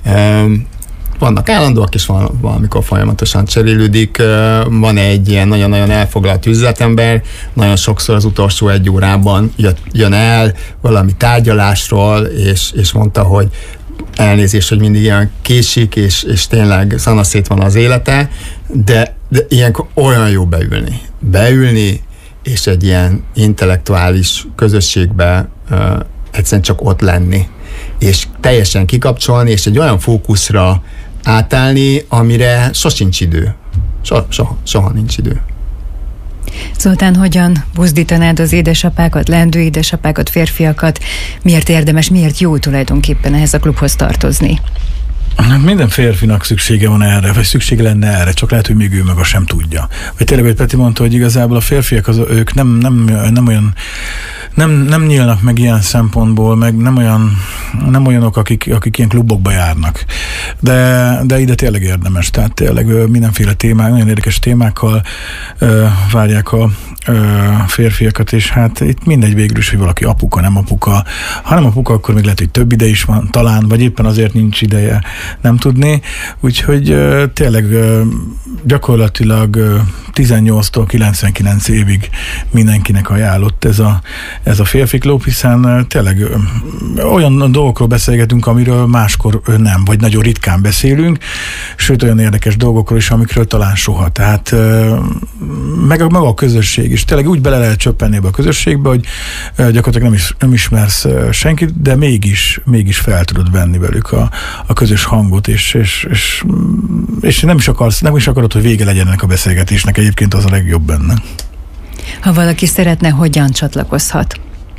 Vannak állandóak, és van valamikor folyamatosan cserélődik. Van egy ilyen nagyon-nagyon elfoglalt üzletember, nagyon sokszor az utolsó 1 órában jön el valami tárgyalásról, és mondta, hogy elnézést, hogy mindig ilyen késik, és tényleg szanaszét van az élete, de ilyenkor olyan jó beülni, és egy ilyen intellektuális közösségbe egyszerűen csak ott lenni, és teljesen kikapcsolni, és egy olyan fókuszra átállni, amire sosincs idő. Soha nincs idő. Zoltán, hogyan buzdítanád az édesapákat, leendő édesapákat, férfiakat? Miért érdemes, miért jó tulajdonképpen ehhez a klubhoz tartozni? Minden férfinak szüksége van erre, vagy szüksége lenne erre, csak lehet, hogy még ő maga sem tudja. Vagy tényleg, hogy Peti mondta, hogy igazából a férfiak, ők nem olyan, nem nyílnak meg ilyen szempontból, meg nem olyanok, akik ilyen klubokba járnak. De ide tényleg érdemes, tehát tényleg mindenféle témák, nagyon érdekes témákkal várják a férfiakat, és hát itt mindegy végül is, hogy valaki apuka, nem apuka. Ha nem apuka, akkor még lehet, hogy több ide is van, talán, vagy éppen azért nincs ideje, nem tudni. Úgyhogy tényleg gyakorlatilag 18-tól 99 évig mindenkinek ajánlott ez a férfi klub, hiszen tényleg olyan dolgokról beszélgetünk, amiről máskor nem, vagy nagyon ritkán beszélünk, sőt olyan érdekes dolgokról is, amikről talán soha. Tehát meg a közösség is. Tényleg úgy bele lehet csöppenni ebbe a közösségbe, hogy gyakorlatilag nem ismersz senkit, de mégis fel tudod venni velük a közös hangot, és nem is akarod, hogy vége legyen ennek a beszélgetésnek, egyébként az a legjobb benne. Ha valaki szeretne, hogyan csatlakozhat?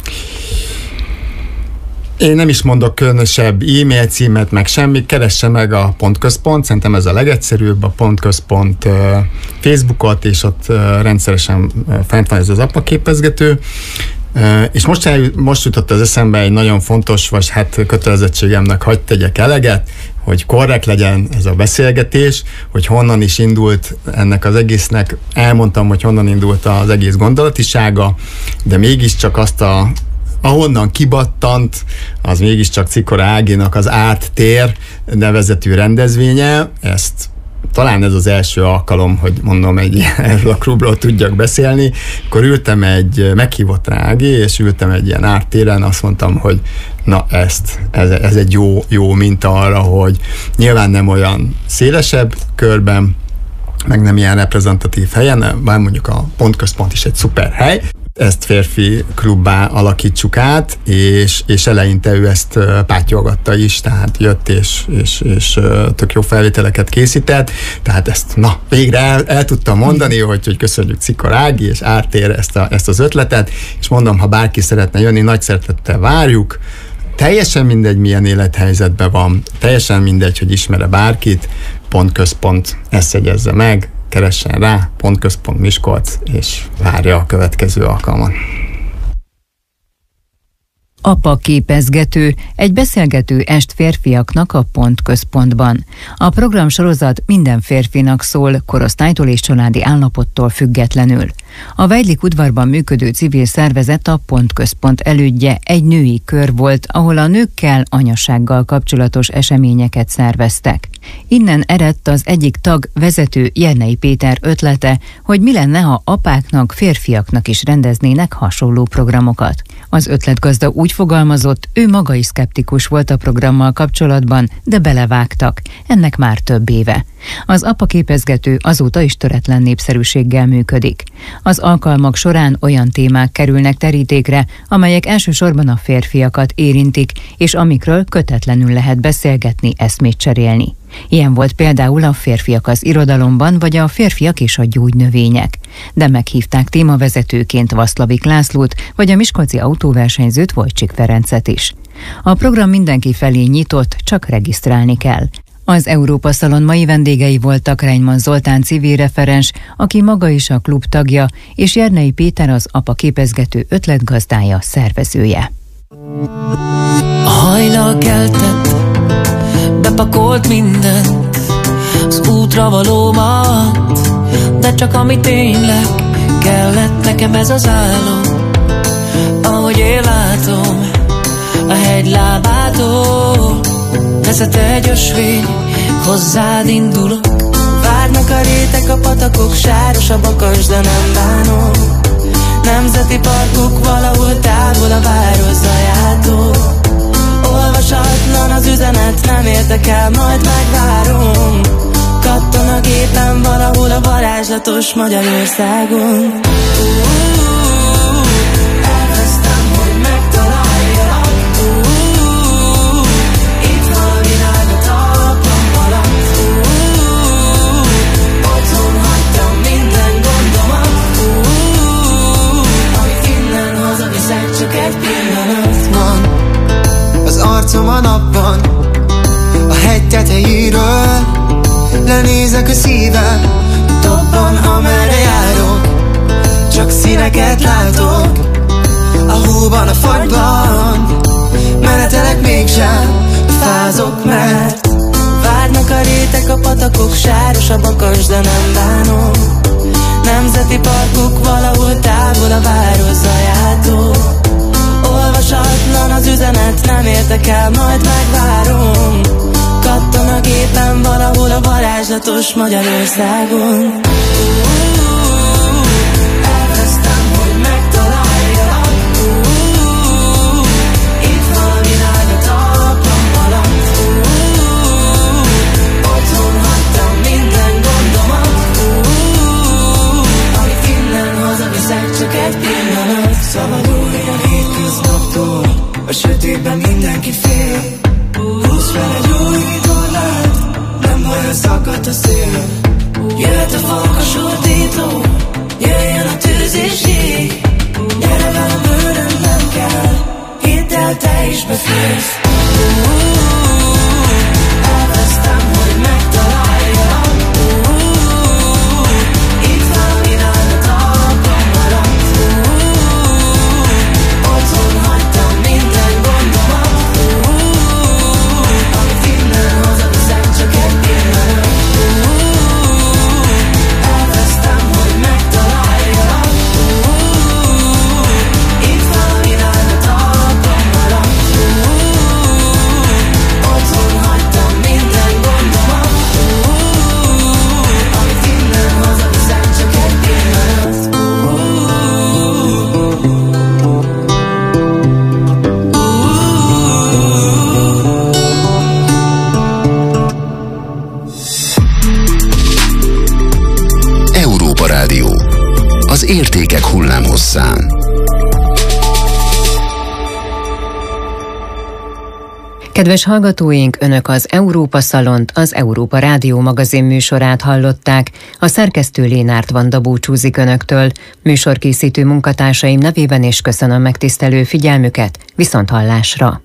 Én nem is mondok különösebb e-mail címet, meg semmi, keresse meg a Pontközpont, szerintem ez a legegyszerűbb, a Pontközpont Facebookot, és ott rendszeresen fent van ez az appaképezgető. És most jutott az eszembe egy nagyon fontos, vagy hát kötelezettségemnek hadd tegyek eleget, hogy korrekt legyen ez a beszélgetés, hogy honnan is indult ennek az egésznek. Elmondtam, hogy honnan indult az egész gondolatisága, de mégiscsak ahonnan kibattant, az mégiscsak Czikora Áginak az Árt tér nevezetű rendezvénye. Talán ez az első alkalom, hogy mondom, erről a klubról tudjak beszélni. Akkor meghívott rá Ági, és ültem egy ilyen ártéren, azt mondtam, hogy na ez egy jó minta arra, hogy nyilván nem olyan szélesebb körben, meg nem ilyen reprezentatív helyen, bár mondjuk a Pontközpont is egy szuper hely, ezt férfi klubbá alakítsuk át, és eleinte ő ezt pátyolgatta is, tehát jött és tök jó felvételeket készített, tehát ezt végre el tudtam mondani, hogy köszönjük Czikora Ági, és áttér ezt az ötletet, és mondom, ha bárki szeretne jönni, nagy szeretettel várjuk, teljesen mindegy, milyen élethelyzetben van, teljesen mindegy, hogy ismer-e bárkit, Pontközpont, ezt jegyezze meg, keressen rá, Pontközpont Miskolc, és várja a következő alkalmat. Apa képezgető, egy beszélgető est férfiaknak a Pontközpontban. A programsorozat minden férfinak szól, korosztálytól és családi állapottól függetlenül. A Weidlich udvarban működő civil szervezet, a Pontközpont elődje egy női kör volt, ahol a nőkkel, anyasággal kapcsolatos eseményeket szerveztek. Innen eredt az egyik tag, vezető Jernei Péter ötlete, hogy mi lenne, ha apáknak, férfiaknak is rendeznének hasonló programokat. Az ötletgazda úgy fogalmazott, ő maga is szkeptikus volt a programmal kapcsolatban, de belevágtak. Ennek már több éve. Az apaképezgető azóta is töretlen népszerűséggel működik. Az alkalmak során olyan témák kerülnek terítékre, amelyek elsősorban a férfiakat érintik, és amikről kötetlenül lehet beszélgetni, eszmét cserélni. Ilyen volt például a Férfiak az irodalomban, vagy a Férfiak és a gyógynövények. De meghívták témavezetőként Vaszlavik Lászlót, vagy a miskolci autóversenyzőt, Wojcik Ferencet is. A program mindenki felé nyitott, csak regisztrálni kell. Az Európa Szalon mai vendégei voltak Reimann Zoltán civil referens, aki maga is a klub tagja, és Jernei Péter az apa képezgető ötletgazdája, szervezője. A hajnal keltett, bepakolt mindent az útra valómat, de csak ami tényleg kellett nekem, ez az álom. Ahogy én látom, a hegy lábától vezet egy ösvény, hozzád indulok. Várnak a rétek, a patakok, sáros a bakas, de nem bánom. Nemzeti parkok valahol távol a város zajától. Olvasatlan az üzenet, nem érdekel, majd megvárom. Katton a gépen valahol a varázslatos Magyarországon. Elvesztem, hogy megtaláljak. Itt van a világ a talpam alatt. Otthon hagytam minden gondomat. érzek, hogy szívem dobban, amerre járok. Csak színeket látok a hóban, a fagyban. Menetelek mégsem, fázok, mert várnak a rétek, a patakok, sáros a bakas, de nem bánom. Nemzeti parkok valahol távol a város zajától. Olvasatlan az üzenet, nem értek el, majd megvárom. Kattan a gépen valahol a varázslatos Magyarországon. Elvesztem, hogy megtaláljak. Itt valami lágy a talpam alatt. Otthon hagytam minden gondomat. Amit innen hazaviszek, csak egy pillanat. Szabadulj a hétköznaptól, a sötétben mindenki fél. Húzz fel egy új vitorlát, nem baj, hogy szakadt a szél. Jöhet a farkas ordító, jöjjön a tűz és jég. Gyere velem, bőröm nem kell, hidd el, te is beférsz. Elvesztem, hogy megtaláljak. Itt valami rád a talpam alatt. Otthon hagytam minden gondomat. Amit innen hazaviszem, csak egy pillanat. Elvesztem, hogy megtaláljak. Itt valami rád a talpam alatt. Otthon hagytam minden gondomat. Amit innen hazaviszem, csak egy pillanat. Európa Rádió. Az értékek hullámhosszán. Kedves hallgatóink, Önök az Európa Szalont, az Európa Rádió magazin műsorát hallották. A szerkesztő Lénárt Vanda búcsúzik Önöktől. Műsorkészítő munkatársaim nevében is köszönöm megtisztelő figyelmüket. Viszonthallásra!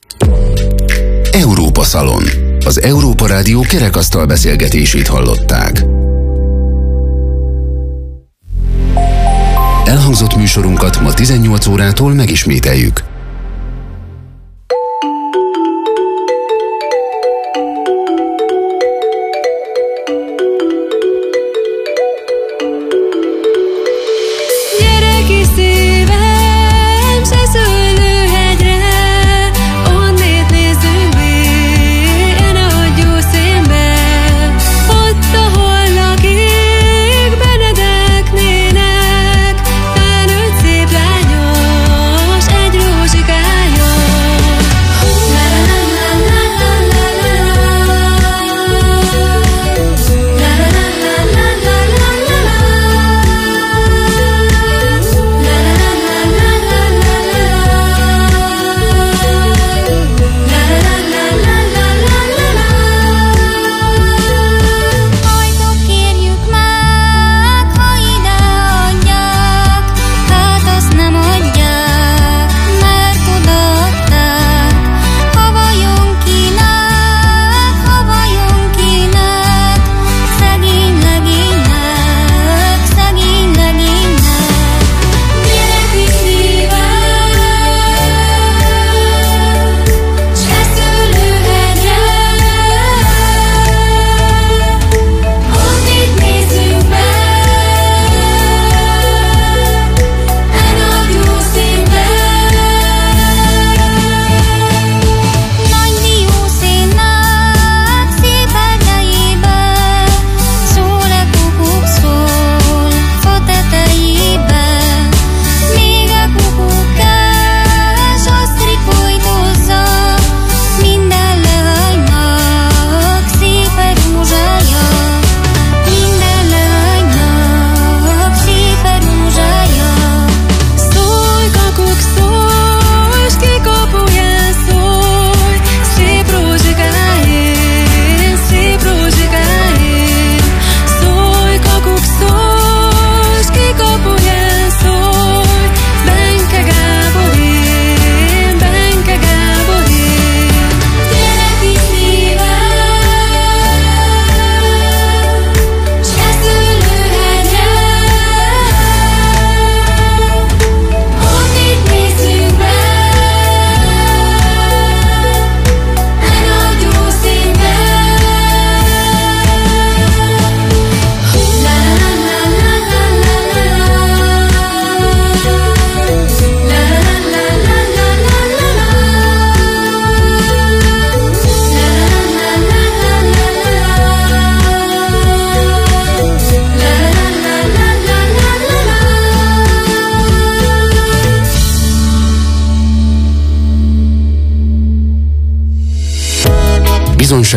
Európa Szalon. Az Európa Rádió kerekasztal beszélgetését hallották. Elhangzott műsorunkat ma 18 órától megismételjük. Gyere kis szívem, se szőlőhegyre, onnét nézzünk be, ne hagyjuk színbe. Ott, ahol lakik Benedek nének, felnőtt szép lányos, egy rózsa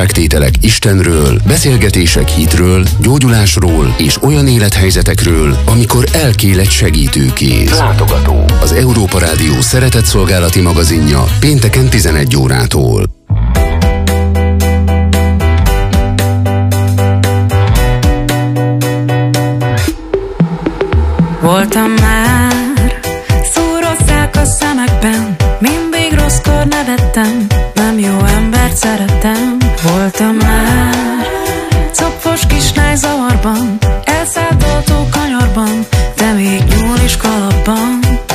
bizonyságtételek Istenről, beszélgetések hitről, gyógyulásról és olyan élethelyzetekről, amikor elkél egy segítőkéz. Látogató. Az Európa Rádió szeretetszolgálati magazinja pénteken 11 órától. Voltam már szúrozták a szemekben, mindig rosszkor nevettem, nem jó embert szerettem. Voltam már copfos kis nájzavarban, elszálltató kanyarban, de még nyúl is kalapban.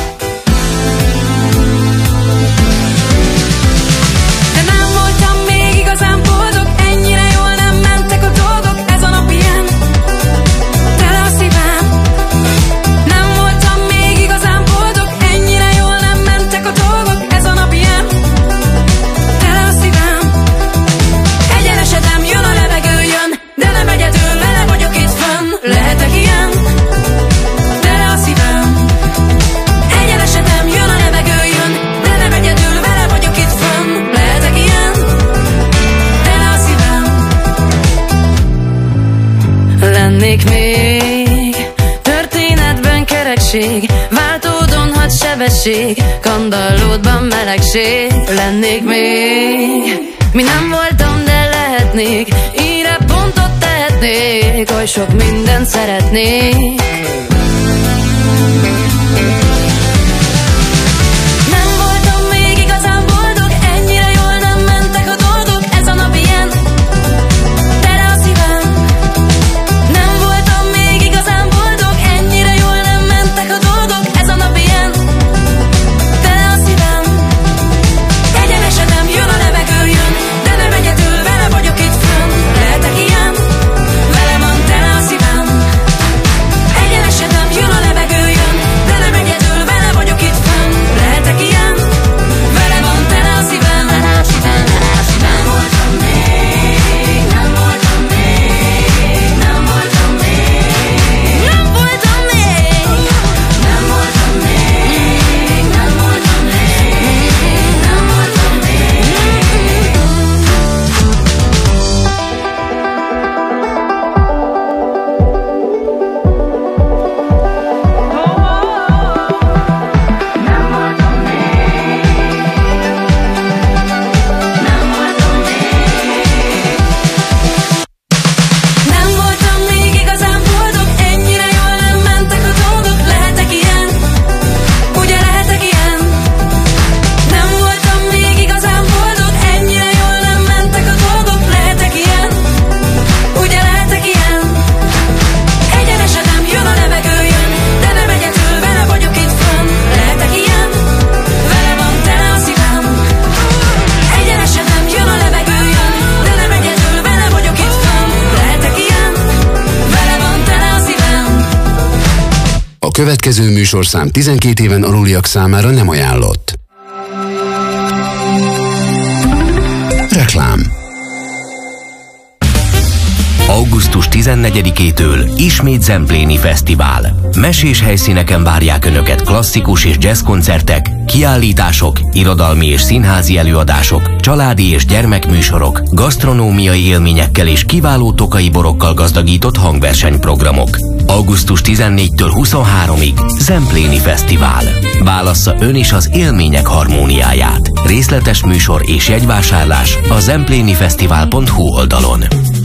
De nem voltam még igazán boldog, ennyire jól nem mentek a dolgok, ez a nap ilyen, tele a szívem. Nem voltam még igazán boldog, ennyire jól nem mentek a dolgok, ez a nap ilyen, tele a szívem. Egyenesedem, jön a levegő, jön, de nem egyedül, vele vagyok itt fönn. Lehetek ilyen, tele a szívem. Egyenesedem, jön a levegő, jön, de nem egyedül, vele vagyok itt fönn. Lehetek ilyen, tele a szívem. Lennék még történetben kerekség, váltódon had sebesség, kandallódban melegség. Lennék még, mi nem voltam, de lehetnék, írre pontot tehetnék, oly sok mindent szeretnék. Nem voltam még igazán boldog, ennyire jól nem mentek a dolgok, ez a nap ilyen, tele a szívem. Nem voltam még igazán boldog, ennyire jól nem mentek a dolgok, ez a nap ilyen, tele a szívem. Egyenesedem, jön a levegő, jön, de nem egyedül, vele vagyok itt fönn. Lehetek ilyen, vele van tele a szívem. Egyenesedem, jön a levegő, jön, de nem egyedül, vele vagyok itt fönn. Lehetek ilyen, vele van tele a szívem. Nem voltam még, nem voltam még, nem voltam még, nem voltam még, nem voltam még, nem voltam még, nem voltam Nem voltam még igazán boldog, ennyire jól nem mentek a dolgok, lehetek ilyen, ugye lehetek ilyen. Nem voltam még igazán boldog, ennyire jól nem mentek a dolgok, lehetek ilyen, ugye lehetek ilyen. Egyenesedem, jön a levegő, jön, de nem egyedül, vele vagyok itt fönn. Lehetek ilyen, vele van tele a szívem. Egyenesedem, jön a levegő, jön, de nem egyedül, vele vagyok itt fönn. Lehetek ilyen, vele van tele a szívem. A következő műsorszám 12 éven aluliak számára nem ajánlott. Reklám. Augusztus 14-től ismét Zempléni Fesztivál. Mesés helyszíneken várják Önöket klasszikus és jazz koncertek, kiállítások, irodalmi és színházi előadások, családi és gyermekműsorok, gasztronómiai élményekkel és kiváló tokai borokkal gazdagított hangversenyprogramok. Augusztus 14-től 23-ig Zempléni Fesztivál. Válassza ön is az élmények harmóniáját. Részletes műsor és jegyvásárlás a zemplénifesztivál.hu oldalon.